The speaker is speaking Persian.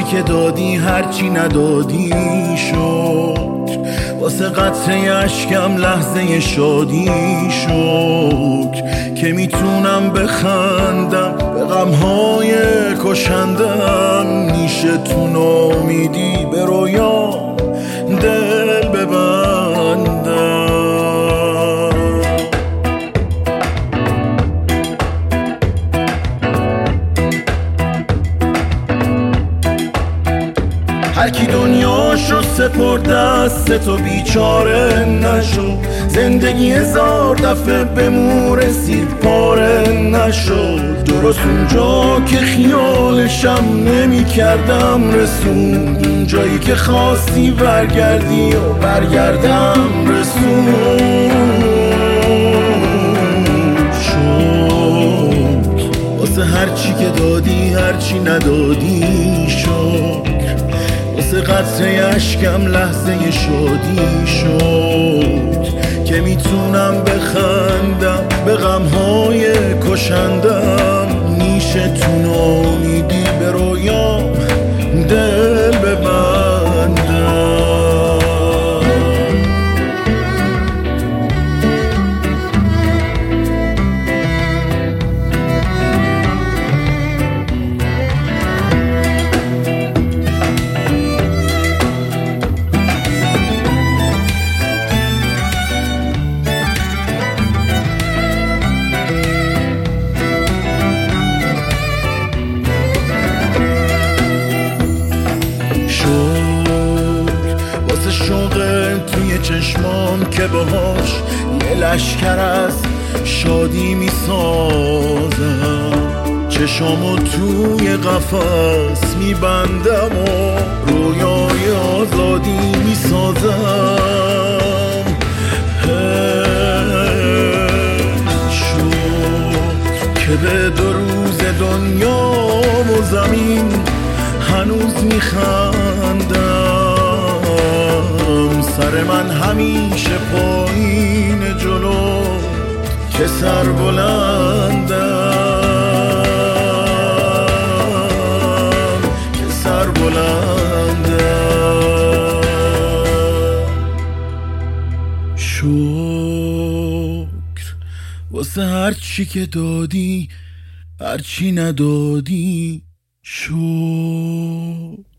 که دادی هرچی ندادی شکر، واسه قطره اشکم لحظه شادی شکر، که میتونم بخندم به غمهای کشندم، میشه تو نامیدی به رویام دل ببندم. هر کی دنیاشو سپرد دست تو بیچاره نشو، زندگی هزار دفعه به مو رسید پاره نشد، درست اونجا که خیالشم نمی کردم رسون، اون جایی که خواستی برگردی و برگردم رسون. شد واسه هرچی که دادی هرچی ندادی شد، واسه قطره اشکم لحظه شادی شد، که میتونم بخندم به غمهای کشندم، میشه تو نامیدی به رویام دل ببندم. شوق توی چشمام که باهاش یه لشکر از شادی میسازم، چشامو توی قفس میبندم و رویای آزادی میسازم. شد که به 2 روز دنیا و زمین هنوز میخندم، سر من همیشه پایین جلو که سر بلندم، که سر بلندم. شکر واسه هرچی که دادی هرچی ندادی شکر.